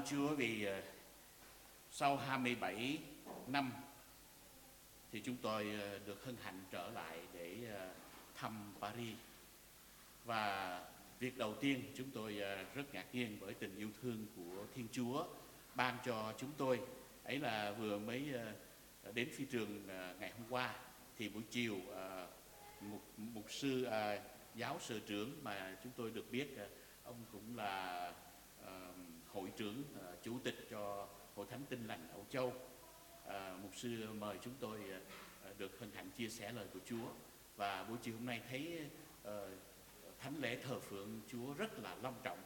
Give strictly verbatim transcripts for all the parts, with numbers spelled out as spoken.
Chúa vì uh, sau hai mươi bảy năm thì chúng tôi uh, được hân hạnh trở lại để uh, thăm Paris. Và việc đầu tiên chúng tôi uh, rất ngạc nhiên bởi tình yêu thương của Thiên Chúa ban cho chúng tôi. Ấy là vừa mới uh, đến phi trường uh, ngày hôm qua thì buổi chiều uh, mục, mục sư uh, giáo sự trưởng mà chúng tôi được biết uh, ông cũng là uh, hội trưởng, uh, chủ tịch cho Hội Thánh Tin Lành Âu Châu. Uh, mục sư mời chúng tôi uh, được hân hạnh chia sẻ lời của Chúa. Và buổi chiều hôm nay thấy uh, thánh lễ thờ phượng Chúa rất là long trọng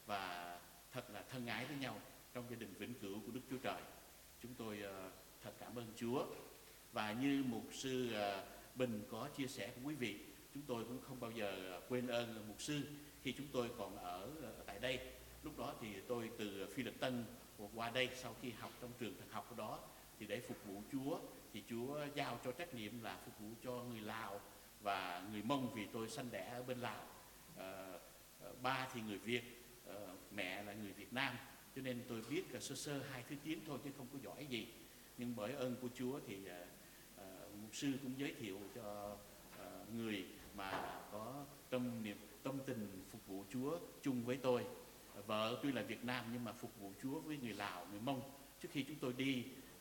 và thật là thân ái với nhau trong gia đình vĩnh cửu của Đức Chúa Trời. Chúng tôi uh, thật cảm ơn Chúa. Và như mục sư uh, Bình có chia sẻ với quý vị, chúng tôi cũng không bao giờ quên ơn mục sư khi chúng tôi còn ở uh, tại đây. Lúc đó thì tôi từ Phi Luật Tân qua đây, sau khi học trong trường thần học ở đó thì để phục vụ Chúa thì Chúa giao cho trách nhiệm là phục vụ cho người Lào và người Mông, vì tôi sanh đẻ ở bên Lào. Uh, ba thì người Việt, uh, mẹ là người Việt Nam, cho nên tôi biết uh, sơ sơ hai thứ tiếng thôi chứ không có giỏi gì. Nhưng bởi ơn của Chúa thì uh, uh, mục sư cũng giới thiệu cho uh, người mà có tâm niệm tâm tình phục vụ Chúa chung với tôi. Uh, vợ tuy là Việt Nam nhưng mà phục vụ Chúa với người Lào, người Mông. Trước khi chúng tôi đi uh,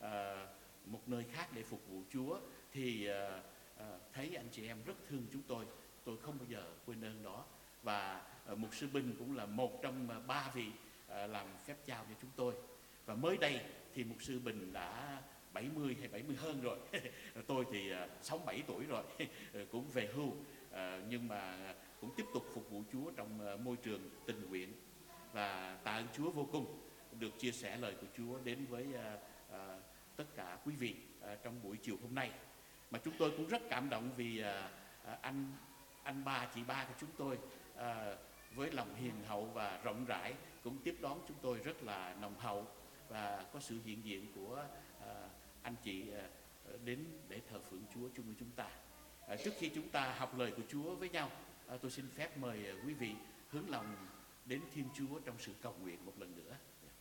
một nơi khác để phục vụ Chúa thì uh, uh, thấy anh chị em rất thương chúng tôi. Tôi không bao giờ quên ơn đó. Và uh, mục sư Bình cũng là một trong uh, ba vị uh, làm phép trao cho chúng tôi. Và mới đây thì mục sư Bình đã bảy mươi hay bảy mươi hơn rồi. Tôi thì uh, sáu mươi bảy tuổi rồi, cũng về hưu, uh, nhưng mà cũng tiếp tục phục vụ Chúa trong uh, môi trường tình nguyện. Và tạ ơn Chúa vô cùng được chia sẻ lời của Chúa đến với uh, uh, tất cả quý vị uh, trong buổi chiều hôm nay. Mà chúng tôi cũng rất cảm động vì uh, uh, anh anh ba chị ba của chúng tôi uh, với lòng hiền hậu và rộng rãi cũng tiếp đón chúng tôi rất là nồng hậu, và có sự hiện diện của uh, anh chị uh, đến để thờ phượng Chúa chung với chúng ta. Uh, trước khi chúng ta học lời của Chúa với nhau, uh, tôi xin phép mời uh, quý vị hướng lòng đến Thiên Chúa trong sự cầu nguyện một lần nữa.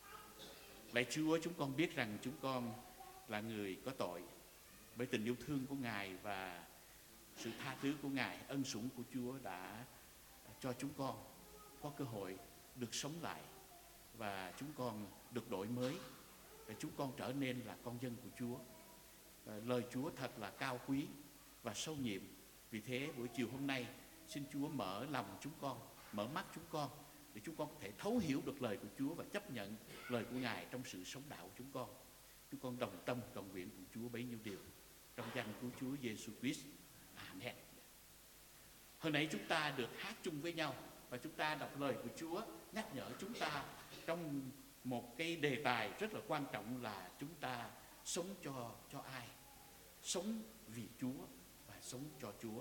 Lạy Chúa, chúng con biết rằng chúng con là người có tội. Bởi tình yêu thương của Ngài và sự tha thứ của Ngài, ân sủng của Chúa đã cho chúng con có cơ hội được sống lại, và chúng con được đổi mới, và chúng con trở nên là con dân của Chúa. Lời Chúa thật là cao quý và sâu nhiệm. Vì thế buổi chiều hôm nay xin Chúa mở lòng chúng con, mở mắt chúng con để chúng con có thể thấu hiểu được lời của Chúa và chấp nhận lời của Ngài trong sự sống đạo của chúng con. Chúng con đồng tâm cầu nguyện cùng Chúa bấy nhiêu điều trong danh của Chúa Giêsu Christ. Amen. Hồi nãy chúng ta được hát chung với nhau và chúng ta đọc lời của Chúa nhắc nhở chúng ta trong một cái đề tài rất là quan trọng là chúng ta sống cho cho ai? Sống vì Chúa và sống cho Chúa.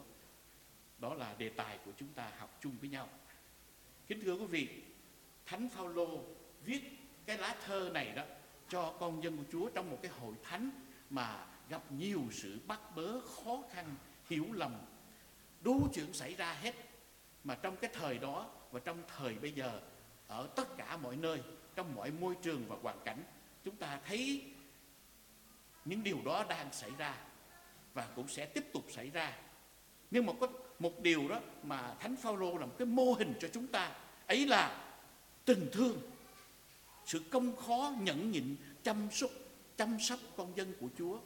Đó là đề tài của chúng ta học chung với nhau. Kính thưa quý vị, Thánh Phaolô viết cái lá thơ này đó cho con dân của Chúa trong một cái hội thánh mà gặp nhiều sự bắt bớ, khó khăn, hiểu lầm, đủ chuyện xảy ra hết. Mà trong cái thời đó và trong thời bây giờ, ở tất cả mọi nơi, trong mọi môi trường và hoàn cảnh, chúng ta thấy những điều đó đang xảy ra và cũng sẽ tiếp tục xảy ra. Nhưng mà có một điều đó mà Thánh Phaolô là một cái mô hình cho chúng ta, ấy là tình thương, sự công khó nhẫn nhịn, chăm sóc chăm sóc con dân của Chúa.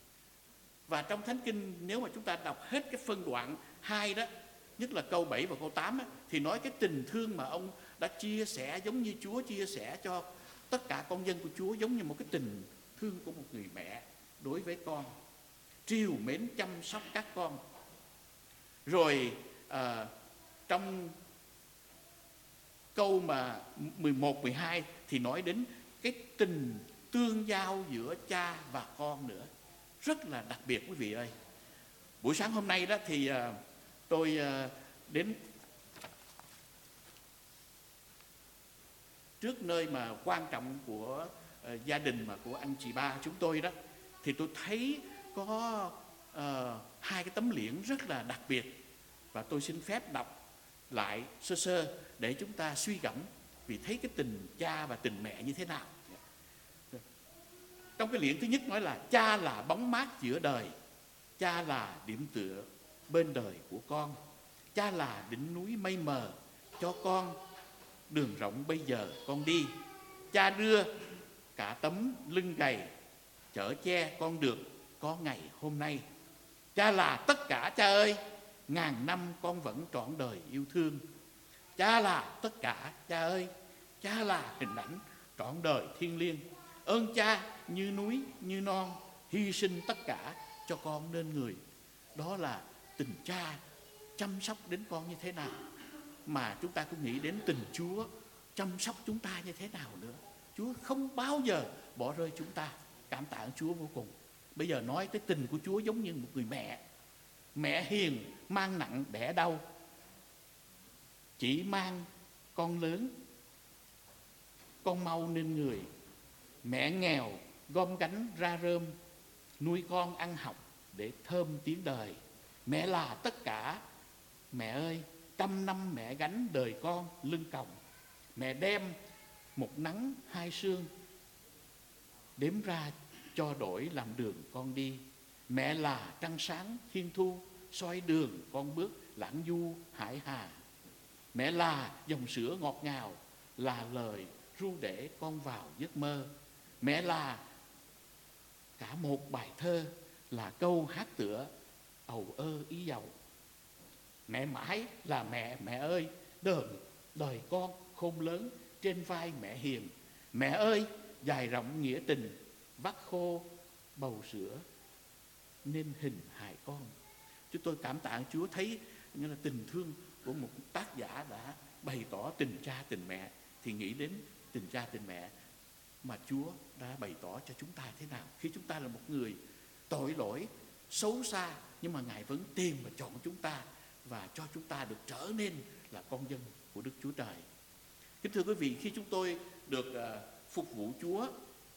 Và trong Thánh Kinh, nếu mà chúng ta đọc hết cái phân đoạn hai đó, nhất là câu bảy và câu tám á, thì nói cái tình thương mà ông đã chia sẻ giống như Chúa chia sẻ cho tất cả con dân của Chúa, giống như một cái tình thương của một người mẹ đối với con, trìu mến chăm sóc các con. Rồi à, trong câu mà mười một, mười hai thì nói đến cái tình tương giao giữa cha và con nữa, rất là đặc biệt quý vị ơi. Buổi sáng hôm nay đó thì uh, tôi uh, đến trước nơi mà quan trọng của uh, gia đình mà của anh chị ba chúng tôi đó, thì tôi thấy có uh, hai cái tấm liễn rất là đặc biệt, và tôi xin phép đọc lại sơ sơ để chúng ta suy gẫm, vì thấy cái tình cha và tình mẹ như thế nào. Trong cái liễn thứ nhất nói là cha là bóng mát giữa đời, cha là điểm tựa bên đời của con, cha là đỉnh núi mây mờ cho con đường rộng bây giờ con đi. Cha đưa cả tấm lưng gầy chở che con được có ngày hôm nay. Cha là tất cả cha ơi, ngàn năm con vẫn trọn đời yêu thương. Cha là tất cả cha ơi, cha là hình ảnh trọn đời thiêng liêng. Ơn cha như núi như non, hy sinh tất cả cho con nên người. Đó là tình cha chăm sóc đến con như thế nào, mà chúng ta cũng nghĩ đến tình Chúa chăm sóc chúng ta như thế nào nữa. Chúa không bao giờ bỏ rơi chúng ta. Cảm tạ Chúa vô cùng. Bây giờ nói tới tình của Chúa giống như một người mẹ. Mẹ hiền mang nặng đẻ đau, chỉ mang con lớn con mau nên người. Mẹ nghèo gom gánh ra rơm, nuôi con ăn học để thơm tiếng đời. Mẹ là tất cả mẹ ơi, trăm năm mẹ gánh đời con lưng còng. Mẹ đem một nắng hai sương, đếm ra cho đổi làm đường con đi. Mẹ là trăng sáng thiên thu, soi đường con bước lãng du hải hà. Mẹ là dòng sữa ngọt ngào, là lời ru để con vào giấc mơ. Mẹ là cả một bài thơ, là câu hát tựa ầu ơ ý giàu. Mẹ mãi là mẹ, mẹ ơi, đời, đời con khôn lớn trên vai mẹ hiền. Mẹ ơi, dài rộng nghĩa tình, vắt khô bầu sữa nên hình hài con. Chúng tôi cảm tạ Chúa thấy như là tình thương của một tác giả đã bày tỏ tình cha tình mẹ, thì nghĩ đến tình cha tình mẹ mà Chúa đã bày tỏ cho chúng ta thế nào. Khi chúng ta là một người tội lỗi, xấu xa, nhưng mà Ngài vẫn tìm và chọn chúng ta và cho chúng ta được trở nên là con dân của Đức Chúa Trời. Kính thưa quý vị, khi chúng tôi được uh, phục vụ Chúa,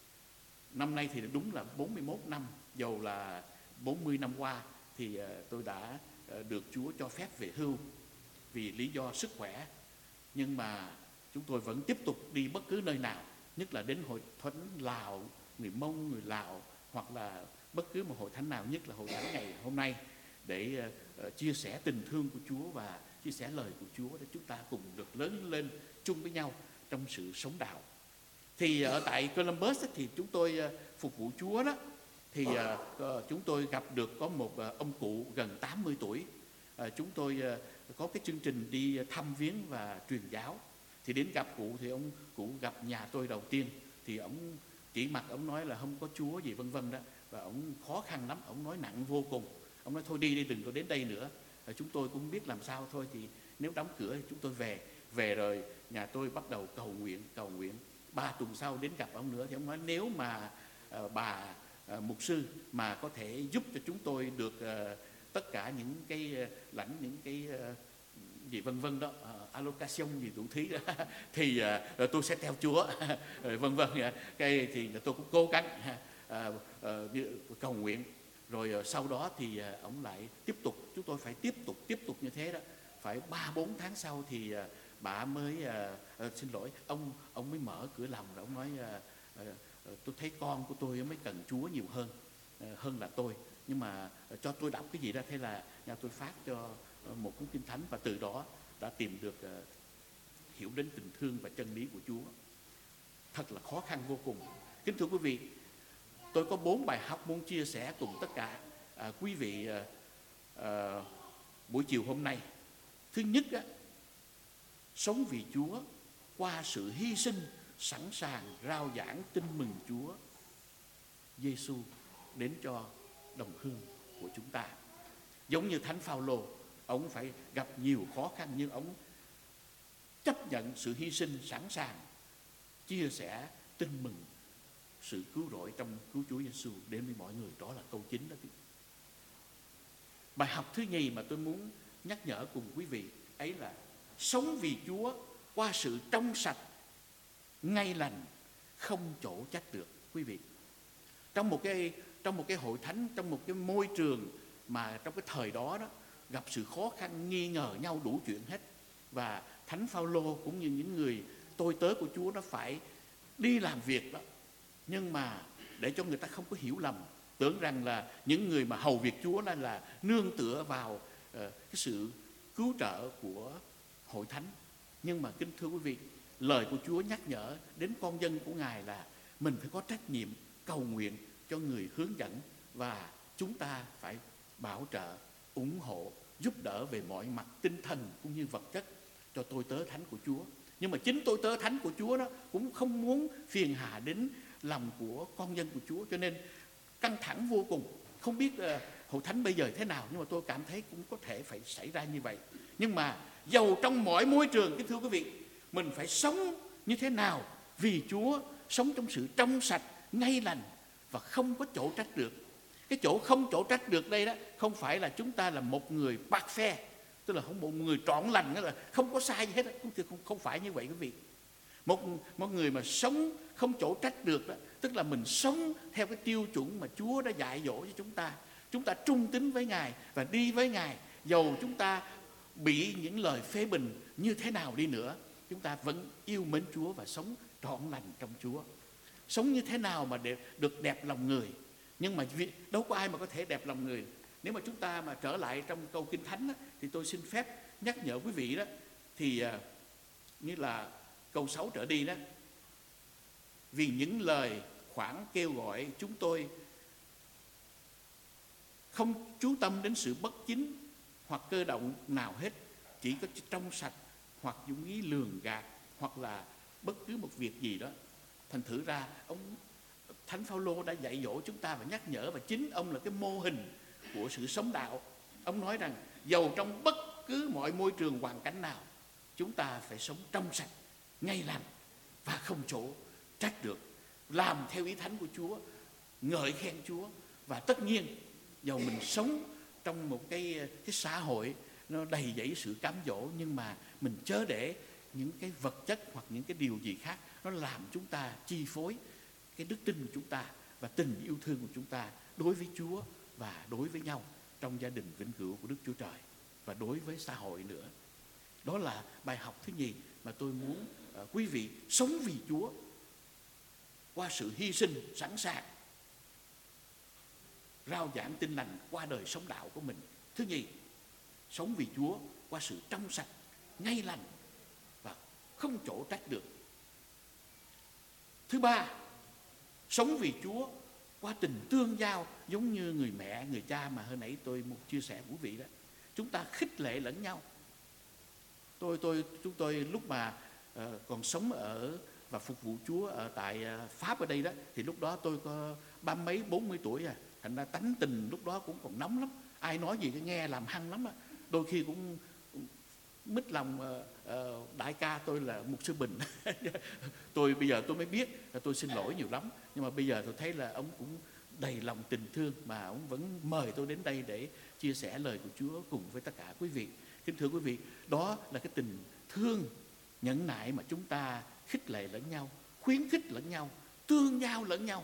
năm nay thì đúng là bốn mươi mốt năm, dầu là bốn mươi năm qua thì uh, tôi đã uh, được Chúa cho phép về hưu vì lý do sức khỏe. Nhưng mà chúng tôi vẫn tiếp tục đi bất cứ nơi nào, nhất là đến hội thánh Lào, người Mông, người Lào, hoặc là bất cứ một hội thánh nào, nhất là hội thánh ngày hôm nay, để uh, chia sẻ tình thương của Chúa và chia sẻ lời của Chúa để chúng ta cùng được lớn lên chung với nhau trong sự sống đạo. Thì ở tại Columbus thì chúng tôi uh, phục vụ Chúa đó, thì uh, uh, chúng tôi gặp được có một uh, ông cụ gần tám mươi tuổi. Uh, chúng tôi uh, có cái chương trình đi thăm viếng và truyền giáo. Thì đến gặp cụ thì ông cụ gặp nhà tôi đầu tiên, thì ông chỉ mặt ông nói là không có Chúa gì vân vân đó, và ông khó khăn lắm, ông nói nặng vô cùng. Ông nói thôi đi đi, đừng có đến đây nữa. Và chúng tôi cũng biết làm sao thôi, thì nếu đóng cửa thì chúng tôi về. Về rồi nhà tôi bắt đầu cầu nguyện, cầu nguyện. Ba tuần sau đến gặp ông nữa, thì ông nói nếu mà uh, bà uh, mục sư mà có thể giúp cho chúng tôi được uh, tất cả những cái uh, lãnh những cái uh, gì vân vân đó, uh, allocation gì đủ thí đó, thì uh, tôi sẽ theo Chúa vân vân. Cái thì tôi cũng cố gắng uh, uh, cầu nguyện. Rồi uh, sau đó thì uh, ông lại tiếp tục, chúng tôi phải tiếp tục tiếp tục như thế đó. Phải ba bốn tháng sau thì uh, bà mới uh, uh, xin lỗi ông ông mới mở cửa lòng, rồi ông nói uh, uh, uh, tôi thấy con của tôi mới cần Chúa nhiều hơn uh, hơn là tôi, nhưng mà uh, cho tôi đọc cái gì đó. Thế là nhà tôi phát cho uh, một cuốn kinh thánh, và từ đó đã tìm được uh, hiểu đến tình thương và chân lý của Chúa. Thật là khó khăn vô cùng. Kính thưa quý vị, tôi có bốn bài học muốn chia sẻ cùng tất cả uh, quý vị uh, uh, buổi chiều hôm nay. Thứ nhất á, sống vì Chúa qua sự hy sinh, sẵn sàng rao giảng tin mừng Chúa Giêsu đến cho đồng hương của chúng ta. Giống như Thánh Phao-lô, ông phải gặp nhiều khó khăn, nhưng ông chấp nhận sự hy sinh, sẵn sàng chia sẻ tin mừng sự cứu rỗi trong cứu Chúa Giêsu đến với mọi người. Đó là câu chính đó. Bài học thứ nhì mà tôi muốn nhắc nhở cùng quý vị ấy là sống vì Chúa qua sự trong sạch, ngay lành, không chỗ trách được. Quý vị, trong một cái trong một cái hội thánh, trong một cái môi trường mà trong cái thời đó đó gặp sự khó khăn, nghi ngờ nhau đủ chuyện hết, và Thánh Phao-lô cũng như những người tôi tớ của Chúa nó phải đi làm việc đó, nhưng mà để cho người ta không có hiểu lầm, tưởng rằng là những người mà hầu việc Chúa là, là nương tựa vào uh, cái sự cứu trợ của hội thánh. Nhưng mà kính thưa quý vị, lời của Chúa nhắc nhở đến con dân của Ngài là mình phải có trách nhiệm cầu nguyện cho người hướng dẫn, và chúng ta phải bảo trợ, ủng hộ, giúp đỡ về mọi mặt tinh thần cũng như vật chất cho tôi tớ thánh của Chúa. Nhưng mà chính tôi tớ thánh của Chúa đó cũng không muốn phiền hà đến lòng của con dân của Chúa, cho nên căng thẳng vô cùng. Không biết uh, hội thánh bây giờ thế nào, nhưng mà tôi cảm thấy cũng có thể phải xảy ra như vậy. Nhưng mà dầu trong mọi môi trường, kính thưa quý vị, mình phải sống như thế nào vì Chúa, sống trong sự trong sạch, ngay lành và không có chỗ trách được. Cái chỗ không chỗ trách được đây đó không phải là chúng ta là một người bạc phe, tức là không một người trọn lành, là không có sai gì hết, không, không phải như vậy quý vị. Một, một người mà sống không chỗ trách được đó, tức là mình sống theo cái tiêu chuẩn mà Chúa đã dạy dỗ cho chúng ta. Chúng ta trung tín với Ngài và đi với Ngài, dầu chúng ta bị những lời phê bình như thế nào đi nữa, chúng ta vẫn yêu mến Chúa và sống trọn lành trong Chúa. Sống như thế nào mà để được đẹp lòng người. Nhưng mà đâu có ai mà có thể đẹp lòng người. Nếu mà chúng ta mà trở lại trong câu Kinh Thánh đó, thì tôi xin phép nhắc nhở quý vị đó, thì uh, như là câu sáu trở đi đó: vì những lời khoản kêu gọi chúng tôi không chú tâm đến sự bất chính hoặc cơ động nào hết, chỉ có trong sạch hoặc dụng ý lường gạt hoặc là bất cứ một việc gì đó. Thành thử ra ông Thánh Phaolô đã dạy dỗ chúng ta và nhắc nhở, và chính ông là cái mô hình của sự sống đạo. Ông nói rằng dầu trong bất cứ mọi môi trường hoàn cảnh nào, chúng ta phải sống trong sạch, ngay lành và không chỗ trách được, làm theo ý thánh của Chúa, ngợi khen Chúa. Và tất nhiên dầu mình sống trong một cái, cái xã hội nó đầy dẫy sự cám dỗ, nhưng mà mình chớ để những cái vật chất hoặc những cái điều gì khác nó làm chúng ta chi phối cái đức tin của chúng ta và tình yêu thương của chúng ta đối với Chúa và đối với nhau trong gia đình vĩnh cửu của Đức Chúa Trời và đối với xã hội nữa. Đó là bài học thứ nhì mà tôi muốn uh, quý vị sống vì Chúa qua sự hy sinh sẵn sàng, rao giảng tin lành qua đời sống đạo của mình. Thứ nhì, sống vì Chúa qua sự trong sạch, ngay lành và không chỗ trách được. Thứ ba, sống vì Chúa qua tình tương giao, giống như người mẹ, người cha mà hồi nãy tôi một chia sẻ của quý vị đó. Chúng ta khích lệ lẫn nhau. Tôi tôi chúng tôi lúc mà uh, còn sống ở và phục vụ Chúa ở tại uh, Pháp ở đây đó, thì lúc đó tôi có ba mấy bốn mươi tuổi à, thành ra tánh tình lúc đó cũng còn nóng lắm. Ai nói gì cái nghe làm hăng lắm á. Đôi khi cũng mít lòng uh, uh, đại ca tôi là mục sư Bình. Tôi bây giờ tôi mới biết là tôi xin lỗi nhiều lắm, nhưng mà bây giờ tôi thấy là ông cũng đầy lòng tình thương mà ông vẫn mời tôi đến đây để chia sẻ lời của Chúa cùng với tất cả quý vị. Kính thưa quý vị, đó là cái tình thương nhẫn nại mà chúng ta khích lệ lẫn nhau, khuyến khích lẫn nhau, tương giao lẫn nhau.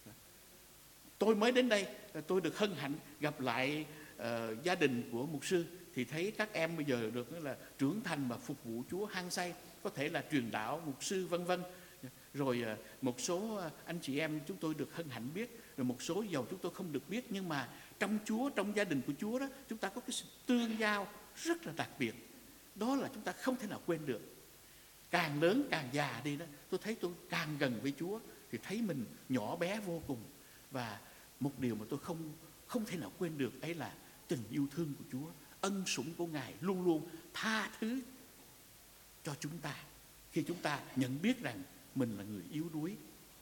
Tôi mới đến đây, tôi được hân hạnh gặp lại uh, gia đình của mục sư, thì thấy các em bây giờ được là trưởng thành và phục vụ Chúa hăng say, có thể là truyền đạo, mục sư vân vân. Rồi uh, một số anh chị em chúng tôi được hân hạnh biết, rồi một số dầu chúng tôi không được biết, nhưng mà trong Chúa, trong gia đình của Chúa đó, chúng ta có cái sự tương giao rất là đặc biệt. Đó là chúng ta không thể nào quên được. Càng lớn càng già đi đó, tôi thấy tôi càng gần với Chúa thì thấy mình nhỏ bé vô cùng. Và một điều mà tôi không không thể nào quên được ấy là tình yêu thương của Chúa, ân sủng của Ngài luôn luôn tha thứ cho chúng ta khi chúng ta nhận biết rằng mình là người yếu đuối.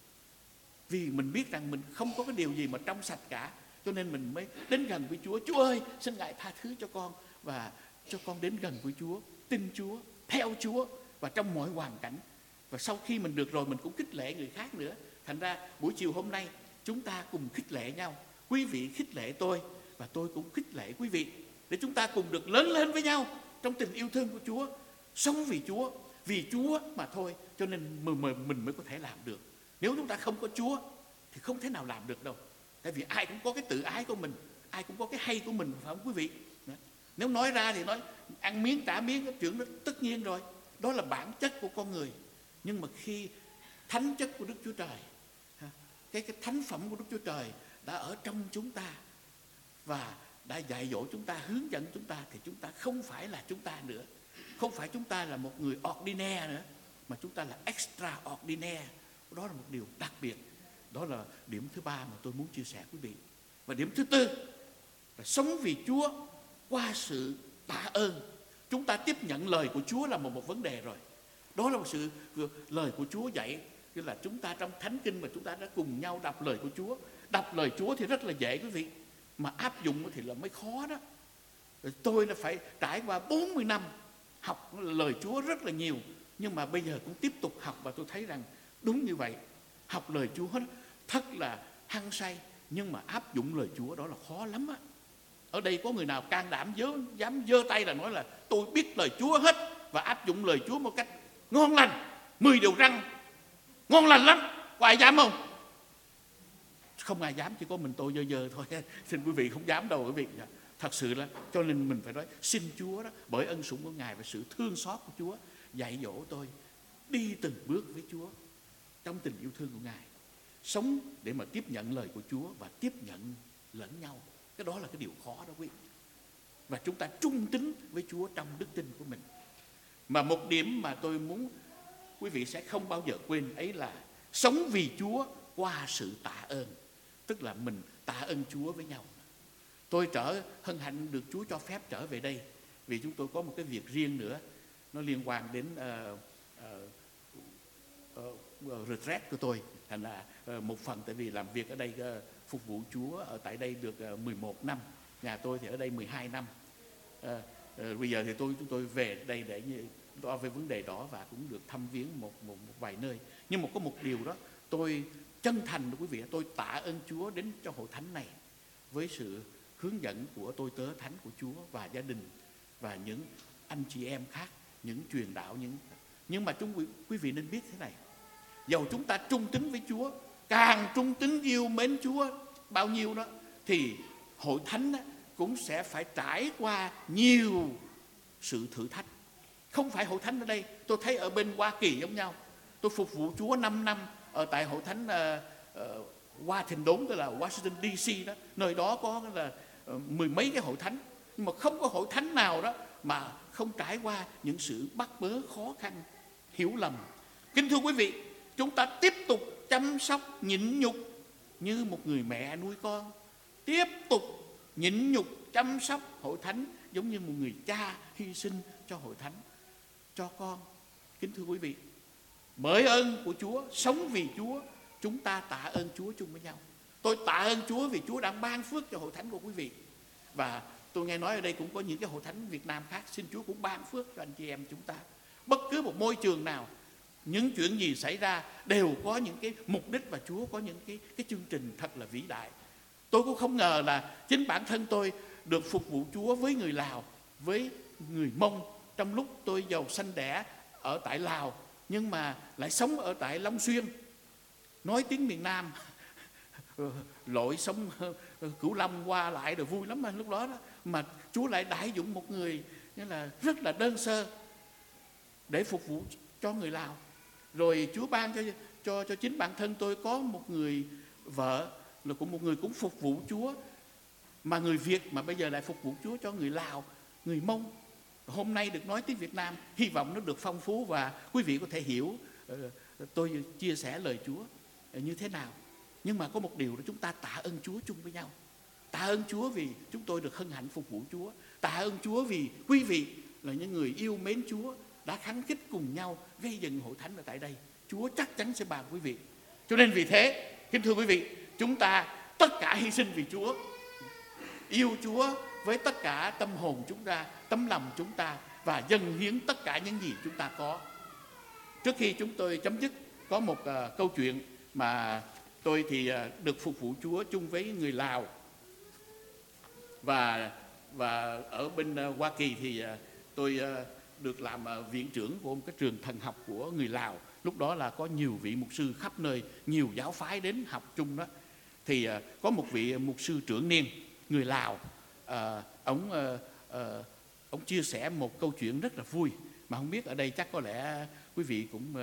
Vì mình biết rằng mình không có cái điều gì mà trong sạch cả, cho nên mình mới đến gần với Chúa. Chúa ơi, xin Ngài tha thứ cho con và cho con đến gần với Chúa, tin Chúa, theo Chúa và trong mọi hoàn cảnh. Và sau khi mình được rồi, mình cũng khích lệ người khác nữa. Thành ra buổi chiều hôm nay chúng ta cùng khích lệ nhau. Quý vị khích lệ tôi và tôi cũng khích lệ quý vị, để chúng ta cùng được lớn lên với nhau trong tình yêu thương của Chúa, sống vì Chúa, vì Chúa mà thôi. Cho nên mình mới có thể làm được. Nếu chúng ta không có Chúa thì không thể nào làm được đâu. Tại vì ai cũng có cái tự ái của mình, ai cũng có cái hay của mình, phải không quý vị? Nếu nói ra thì nói ăn miếng trả miếng, cái chuyện đó tất nhiên rồi. Đó là bản chất của con người. Nhưng mà khi thánh chất của Đức Chúa Trời cái, cái thánh phẩm của Đức Chúa Trời đã ở trong chúng ta và đã dạy dỗ chúng ta, hướng dẫn chúng ta, thì chúng ta không phải là chúng ta nữa. Không phải chúng ta là một người ordinaire nữa, mà chúng ta là extraordinaire. Đó là một điều đặc biệt. Đó là điểm thứ ba mà tôi muốn chia sẻ quý vị. Và điểm thứ tư là sống vì Chúa qua sự tạ ơn. Chúng ta tiếp nhận lời của Chúa là một, một vấn đề rồi. Đó là một sự lời của Chúa dạy. Tức là chúng ta trong Thánh Kinh mà chúng ta đã cùng nhau đọc lời của Chúa. Đọc lời Chúa thì rất là dễ quý vị, mà áp dụng thì là mới khó đó. Tôi là phải trải qua bốn mươi năm học lời Chúa rất là nhiều, nhưng mà bây giờ cũng tiếp tục học, và tôi thấy rằng đúng như vậy. Học lời Chúa thật là hăng say, nhưng mà áp dụng lời Chúa đó là khó lắm á. Ở đây có người nào can đảm dớ, dám giơ tay là nói là tôi biết lời Chúa hết và áp dụng lời Chúa một cách ngon lành, mười điều răn ngon lành lắm, có ai dám không? Không ai dám, chỉ có mình tôi dơ dơ thôi. Xin quý vị không dám đâu quý vị. Thật sự là cho nên mình phải nói xin Chúa đó, bởi ân sủng của Ngài và sự thương xót của Chúa, dạy dỗ tôi đi từng bước với Chúa trong tình yêu thương của Ngài, sống để mà tiếp nhận lời của Chúa và tiếp nhận lẫn nhau. Cái đó là cái điều khó đó quý vị. Và chúng ta trung tín với Chúa trong đức tin của mình. Mà một điểm mà tôi muốn quý vị sẽ không bao giờ quên ấy là sống vì Chúa qua sự tạ ơn. Tức là mình tạ ơn Chúa với nhau. Tôi trở hân hạnh được Chúa cho phép trở về đây, vì chúng tôi có một cái việc riêng nữa, nó liên quan đến uh, uh, uh, retreat của tôi. Thành là uh, một phần tại vì làm việc ở đây, uh, phục vụ Chúa ở tại đây được uh, mười một năm. Nhà tôi thì ở đây mười hai năm. uh, uh, Bây giờ thì tôi chúng tôi về đây để lo về vấn đề đó, và cũng được thăm viếng một, một, một vài nơi. Nhưng mà có một điều đó tôi chân thành, quý vị, tôi tạ ơn Chúa đến cho hội thánh này với sự hướng dẫn của tôi tớ thánh của Chúa và gia đình và những anh chị em khác, những truyền đạo, những nhưng mà chúng quý vị nên biết thế này: dầu chúng ta trung tín với Chúa, càng trung tín yêu mến Chúa bao nhiêu đó, thì hội thánh cũng sẽ phải trải qua nhiều sự thử thách. Không phải hội thánh ở đây, tôi thấy ở bên Hoa Kỳ giống nhau. Tôi phục vụ Chúa năm năm ở tại hội thánh uh, uh, Hoa Thịnh Đốn, tức là Washington đê xê đó. Nơi đó có là uh, mười mấy cái hội thánh, nhưng mà không có hội thánh nào đó mà không trải qua những sự bắt bớ, khó khăn, hiểu lầm. Kính thưa quý vị, chúng ta tiếp tục chăm sóc, nhịn nhục như một người mẹ nuôi con. Tiếp tục nhịn nhục chăm sóc hội thánh giống như một người cha hy sinh cho hội thánh, cho con. Kính thưa quý vị, bởi ơn của Chúa, sống vì Chúa, chúng ta tạ ơn Chúa chung với nhau. Tôi tạ ơn Chúa vì Chúa đang ban phước cho hội thánh của quý vị. Và tôi nghe nói ở đây cũng có những cái hội thánh Việt Nam khác, xin Chúa cũng ban phước cho anh chị em chúng ta. Bất cứ một môi trường nào, những chuyện gì xảy ra đều có những cái mục đích, và Chúa có những cái, cái chương trình thật là vĩ đại. Tôi cũng không ngờ là chính bản thân tôi được phục vụ Chúa với người Lào, với người Mông, trong lúc tôi giàu sanh đẻ ở tại Lào, nhưng mà lại sống ở tại Long Xuyên, nói tiếng miền Nam, lội sống Cửu Long qua lại rồi vui lắm mà lúc đó, đó. Mà Chúa lại đại dụng một người như là rất là đơn sơ để phục vụ cho người Lào. Rồi Chúa ban cho cho cho chính bản thân tôi có một người vợ là cũng một người cũng phục vụ Chúa, mà người Việt mà bây giờ lại phục vụ Chúa cho người Lào, người Mông. Hôm nay được nói tiếng Việt Nam, hy vọng nó được phong phú và quý vị có thể hiểu uh, tôi chia sẻ lời Chúa uh, như thế nào. Nhưng mà có một điều đó, chúng ta tạ ơn Chúa chung với nhau. Tạ ơn Chúa vì chúng tôi được hân hạnh phục vụ Chúa. Tạ ơn Chúa vì quý vị là những người yêu mến Chúa, đã kháng khích cùng nhau gây dựng hội thánh ở tại đây. Chúa chắc chắn sẽ ban quý vị. Cho nên vì thế, kính thưa quý vị, chúng ta tất cả hy sinh vì Chúa, yêu Chúa với tất cả tâm hồn chúng ta, tấm lòng chúng ta, và dâng hiến tất cả những gì chúng ta có. Trước khi chúng tôi chấm dứt, có một uh, câu chuyện mà tôi thì uh, được phục vụ Chúa chung với người Lào, và và ở bên uh, Hoa Kỳ thì uh, tôi uh, được làm uh, viện trưởng của một cái trường thần học của người Lào. Lúc đó là có nhiều vị mục sư khắp nơi, nhiều giáo phái đến học chung đó. Thì uh, có một vị mục sư trưởng niên người Lào, uh, ông uh, uh, ông chia sẻ một câu chuyện rất là vui, mà không biết ở đây chắc có lẽ quý vị cũng uh,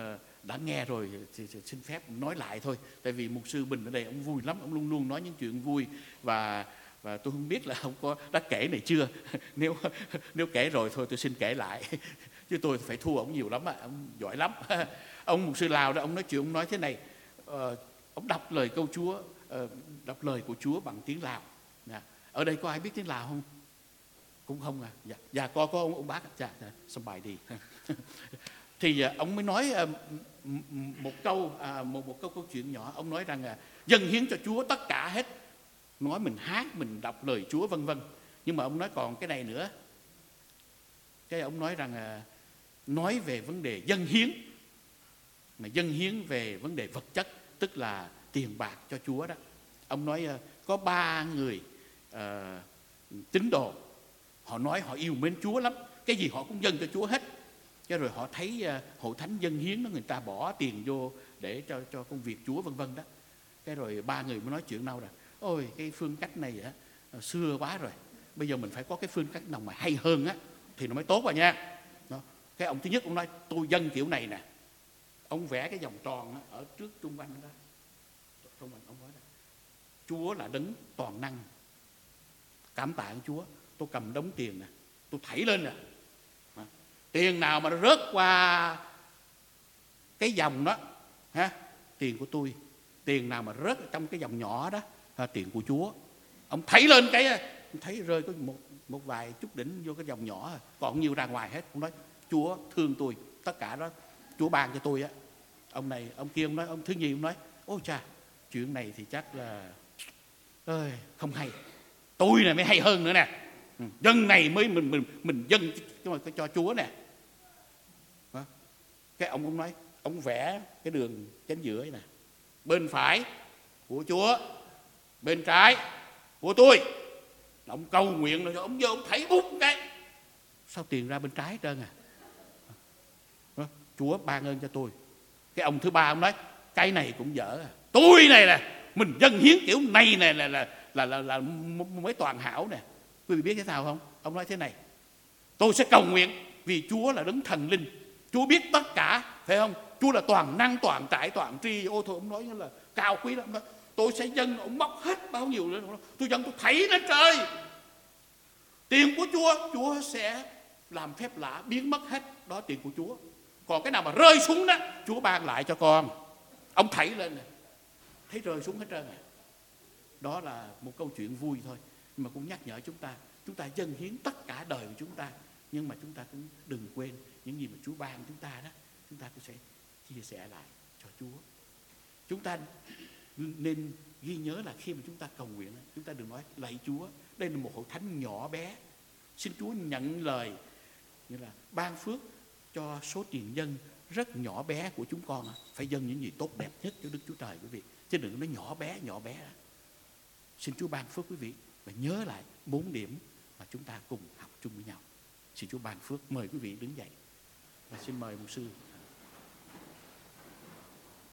đã nghe rồi thì xin phép nói lại thôi. Tại vì mục sư Bình ở đây ông vui lắm, ông luôn luôn nói những chuyện vui, và và tôi không biết là ông có đã kể này chưa. Nếu nếu kể rồi thôi tôi xin kể lại, chứ tôi phải thua ông nhiều lắm á, ông giỏi lắm. Ông mục sư Lào đó, ông nói chuyện, ông nói thế này, ờ, ông đọc lời câu Chúa, ờ, đọc lời của Chúa bằng tiếng Lào. Dạ. Ở đây có ai biết tiếng Lào không? Cũng không à? Dạ, dạ có có ông, ông bác. Dạ, dạ, xong bài đi. Thì uh, ông mới nói uh, một câu uh, một một câu câu chuyện nhỏ. Ông nói rằng uh, dâng hiến cho Chúa tất cả hết, nói mình hát, mình đọc lời Chúa vân vân. Nhưng mà ông nói còn cái này nữa. Cái ông nói rằng uh, nói về vấn đề dâng hiến, mà dâng hiến về vấn đề vật chất, tức là tiền bạc cho Chúa đó. Ông nói uh, có ba người uh, tín đồ, họ nói họ yêu mến Chúa lắm, cái gì họ cũng dâng cho Chúa hết. Cái rồi họ thấy uh, hội thánh dâng hiến đó, người ta bỏ tiền vô để cho cho công việc Chúa vân vân đó. Cái rồi ba người mới nói chuyện nhau rằng ôi cái phương cách này á xưa quá rồi, bây giờ mình phải có cái phương cách nào mà hay hơn á thì nó mới tốt rồi nha. Đó. Cái ông thứ nhất ông nói tôi dâng kiểu này nè, ông vẽ cái vòng tròn á, ở trước trung quanh đó. Trung quanh ông nói đó, Chúa là đấng toàn năng, cảm tạ Chúa. Tôi cầm đống tiền nè, tôi thảy lên nè, tiền nào mà nó rớt qua cái vòng đó ha, tiền của tôi. Tiền nào mà rớt trong cái vòng nhỏ đó là tiền của Chúa. Ông thảy lên cái thấy rơi có một một vài chút đỉnh vô cái vòng nhỏ, còn nhiều ra ngoài hết. Ông nói Chúa thương tôi, tất cả đó Chúa ban cho tôi á. Ông này ông kia ông nói, ông thứ nhì ông nói ôi cha, chuyện này thì chắc là ơi không hay, tôi này mới hay hơn nữa nè. Dân này mới mình mình mình dân cho Chúa nè. Cái ông ông nói, ông vẽ cái đường chính giữa nè, bên phải của Chúa, bên trái của tôi. Ông cầu nguyện rồi ông vô ông thấy bút cái sao tiền ra bên trái hết trơn à. Chúa ban ơn cho tôi. Cái ông thứ ba ông nói cái này cũng dở à, tôi này nè mình dâng hiến kiểu này này là là là là, là mới toàn hảo nè. Quý vị biết thế nào không? Ông nói thế này, tôi sẽ cầu nguyện vì Chúa là đấng thần linh, Chúa biết tất cả, phải không? Chúa là toàn năng, toàn trải, toàn tri. Ôi thôi, ông nói như là cao quý lắm. Tôi sẽ dâng, ông móc hết bao nhiêu lên, tôi dâng, tôi thảy lên trời. Tiền của Chúa, Chúa sẽ làm phép lạ biến mất hết. Đó tiền của Chúa. Còn cái nào mà rơi xuống đó, Chúa ban lại cho con. Ông thảy lên này, thấy rơi xuống hết trơn à. Đó là một câu chuyện vui thôi, nhưng mà cũng nhắc nhở chúng ta, chúng ta dâng hiến tất cả đời của chúng ta, nhưng mà chúng ta cũng đừng quên những gì mà Chúa ban chúng ta đó, chúng ta cũng sẽ chia sẻ lại cho Chúa. Chúng ta nên ghi nhớ là khi mà chúng ta cầu nguyện, chúng ta đừng nói lạy Chúa, đây là một hội thánh nhỏ bé, xin Chúa nhận lời như là ban phước cho số tiền dân rất nhỏ bé của chúng con. Phải dâng những gì tốt đẹp nhất cho Đức Chúa Trời quý vị, chứ đừng nói nhỏ bé nhỏ bé. Xin Chúa ban phước quý vị, và nhớ lại bốn điểm mà chúng ta cùng học chung với nhau. Xin Chúa ban phước. Mời quý vị đứng dậy và xin mời mục sư